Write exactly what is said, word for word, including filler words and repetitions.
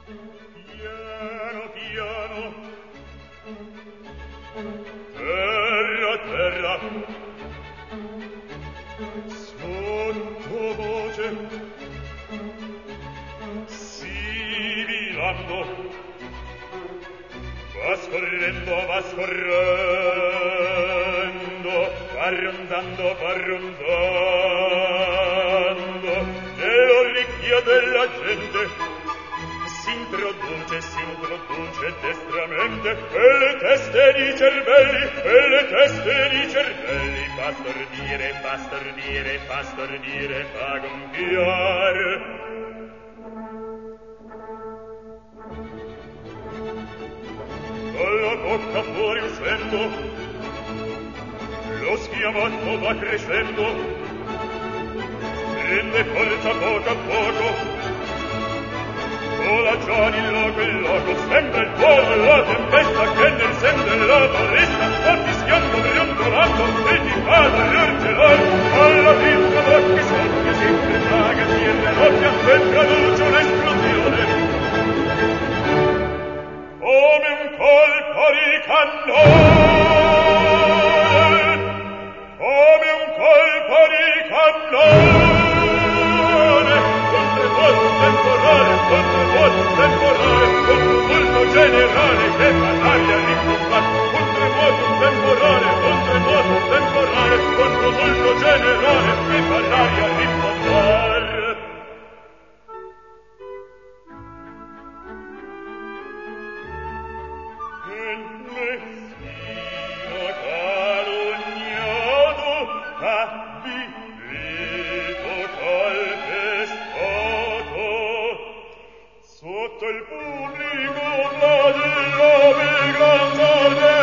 Piano piano, terra terra, sottovoce, sibilando, va scorrendo, va scorrendo, va rondando, va rondando, nell'orecchia della gente s'introduce, s'introduce destramente, e le teste di cervelli, e le teste di cervelli, fa stordire, fa stordire, fa stordire, fa gonfiare. Dalla bocca fuori uscendo, lo schiamatto va crescendo, prende forza poco a poco, vola già di loco in loco, sembra il volo la tempesta che nel sen del lodo resta forti schiando briondolando e ti fa d'argelare. Alla pinta d'occhi socchi si presaga, si irrerobbia e traduce un'esplosione come un colpo di cannone, come un colpo di cannone, con tremoto temporale, con tremoto temporale, con tumulto generale che fa l'aria rincombatte, con tremoto temporale, con tremoto temporale, con tumulto generale che fa l'aria rincombare. Sotto il pubblico va della migranza